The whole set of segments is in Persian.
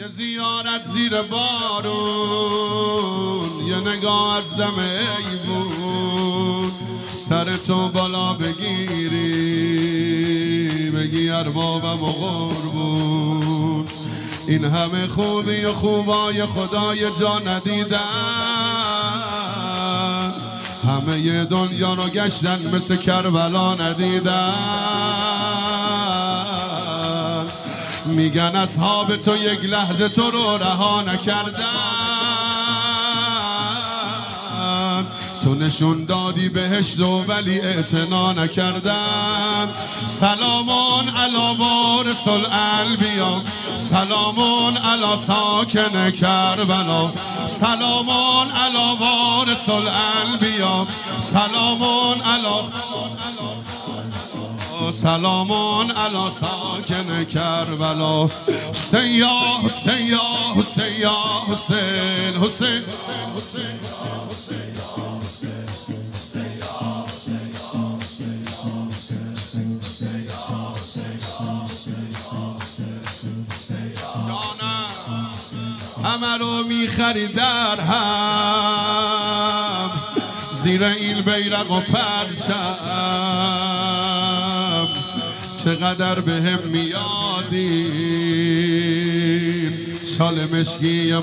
یه زیارت زیر بارون، یه نگاه از دم ایوون، سر تو بالا بگیری بگی اربابم و قربون. این همه خوبی و خوبای خدای جا ندیدن، همه دنیا رو گشتن مثل کربلا ندیدن. میگن اصحاب تو یک لحظه تو رو رها نکردن، تو نشون دادی بهشت و ولی اعتنا نکردن. سلامون علی وارث الانبیا، سلامون علی ساکن کربلا، سلامون علی وارث الانبیا، سلامون علی سلامون علی ساکن کربلا. حسین یا حسین یا حسین یا حسین، حسین همه رو میخری در هم، زیر این بیرق و پرچم. چقدر به هم میادین شال مشکی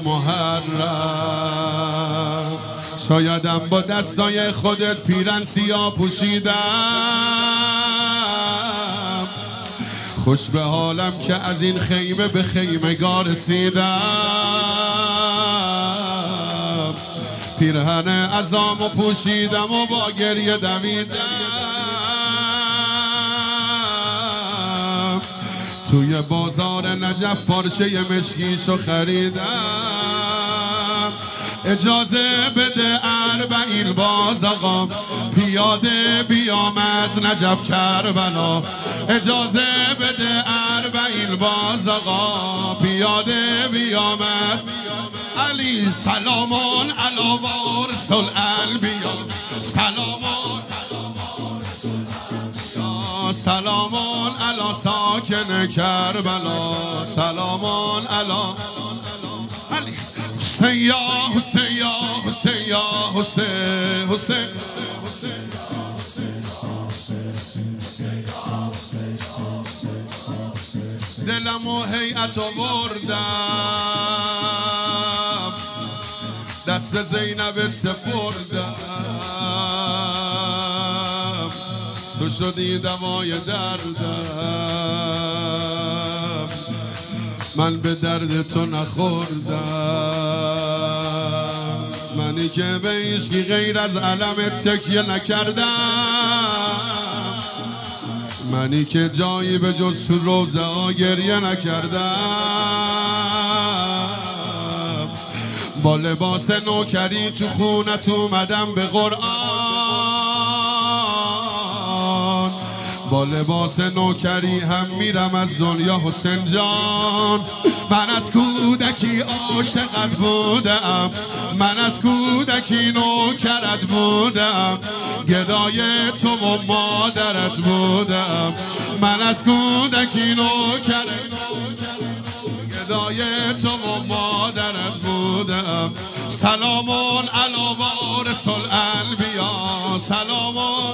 محرم، شایدم با دستای خودت پیرن سیاه پوشیدم. خوش به حالم که از این خیمه به خیمگاه رسیدم، پیرهن عزامو پوشیدم و با گریه دویدم. توی بازار نجف پارچه مشکیشو خریدم. اجازه بده 40 باز آقا پیاده بیام از نجف کربلا، اجازه بده 40 باز آقا پیاده بیام از علی. سلامون علی وارث الانبیا، سلامون سلامون علی ساکن کربلا، سلامون علی علی. حسین یا حسین یا حسین یا حسین، حسین دلم و هیئت آوردم، دست زینب سپردم، تو شدی دوای دردم، من به درد تو نخوردم. منی که به عشقی غیر از علم تکیه نکردم، منی که جایی به جز تو روزه ها گریه نکردم. با لباس نوکری تو خونت اومدم به قرآن، با لباس نوکری هم میرم از دنیا حسین جان. من از کودکی عاشقت بودم، من از کودکی نوکرت بودم، گدای تو و مادرت بودم. من از کودکی نوکرت، گدای تو و مادرت بودم. سلامون علی وارث الانبیا، سلامون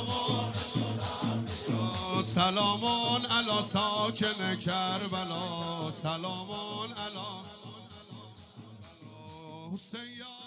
سلامون علی ساکن کربلا، سلامون علی حسین.